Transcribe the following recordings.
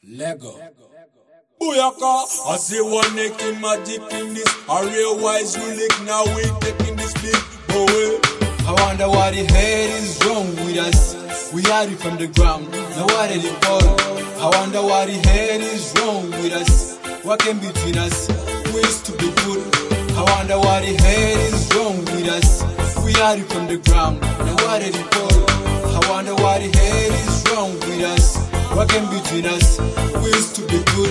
Lego. Booyaka, I see one making magic in this. A real wise relic, now we taking this big boy. I wonder what the hell is wrong with us. We had it from the ground, now what did it fall? I wonder what the hell is wrong with us. What came between us? We used to be good. I wonder what the hell is wrong with us. We had it from the ground, now what did it fall? I wonder what the hell is wrong with us. What came between us? We used to be good.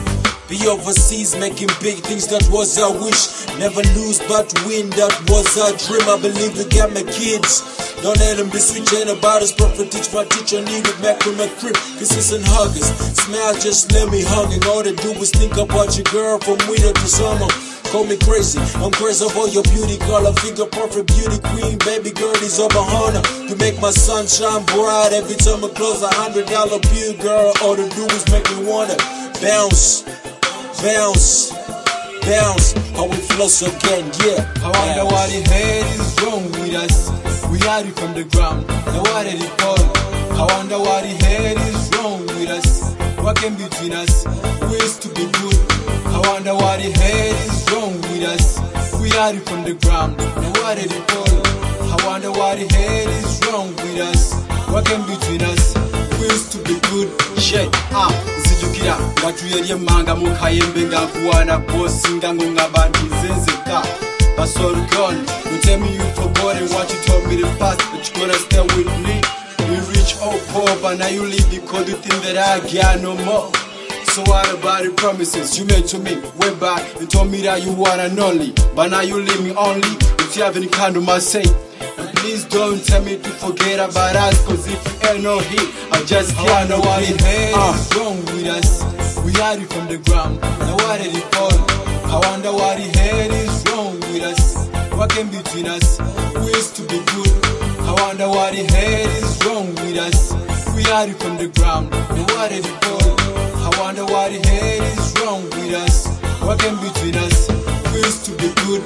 Be overseas making big things, that was our wish. Never lose but win, that was our dream. I believe we got my kids. Don't let them be switching about us. Prophet teach my teacher, need it back from my crib. Kisses and huggers, smile, just let me hug. And all they do is think about your girl from winter to summer. Call me crazy, I'm crazy for your beauty. Call her figure perfect beauty queen. Baby girl is over honor to make my sun shine bright. Every time I close $100 bill, girl, all they do is make me wanna bounce. Bounce, bounce, how we floss again, yeah. I wonder what the hell is wrong with us. We had it from the ground, now what did it fall? I wonder what the hell is wrong with us. What came between us? We used to be good. I wonder what the hell is wrong with us. We had it from the ground, now what did it fall? I wonder what the hell is wrong with us. What came between us? We used to be good. Shit, Zijukira, Gatuyeri Manga Mukayembenga Kuana Bosinga Ngabanti Zenzeka. That's all gone. You tell me you forgotten what you told me the past, but you gonna stay with me. We reach all poor, but now you leave because you think that I got no more. So what about the promises you made to me way back? You told me that you want an only, but now you leave me only. If you have any kind of my say, please don't tell me to forget about us, cause if you ain't no hit, I just can't know what the hell is wrong with us. We had it from the ground, now what did it fall? I wonder what the hell is wrong with us. What came between us? We used to be good. I wonder what the hell is wrong with us. We had it from the ground, now what did it fall? I wonder what the hell is wrong with us. What came between us? We used to be good.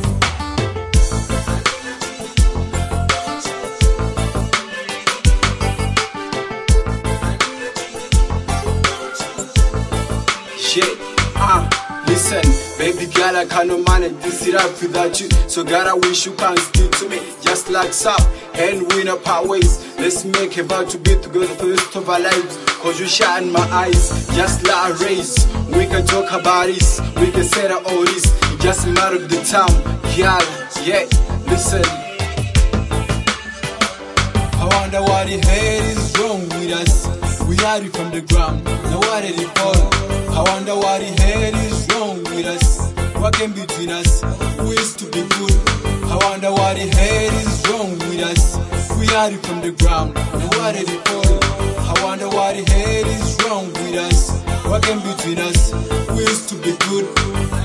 Shit, listen, baby girl, I cannot manage this life without you. So God, I wish you can stick to me, just like Sap and win up our ways. Let's make a vow to be together for the rest of our lives. Cause you shine my eyes, just like a race. We can talk about this, we can say that all this. It just matter of the time, girl, yeah, listen. I wonder what the hell is wrong with us. We had it from the ground, now what did it fall? I wonder what the hell is wrong with us. What came between us? We used to be good. I wonder what the hell is wrong with us. We had it from the ground, now what did it fall? I wonder what the hell is wrong with us. What came between us? We used to be good.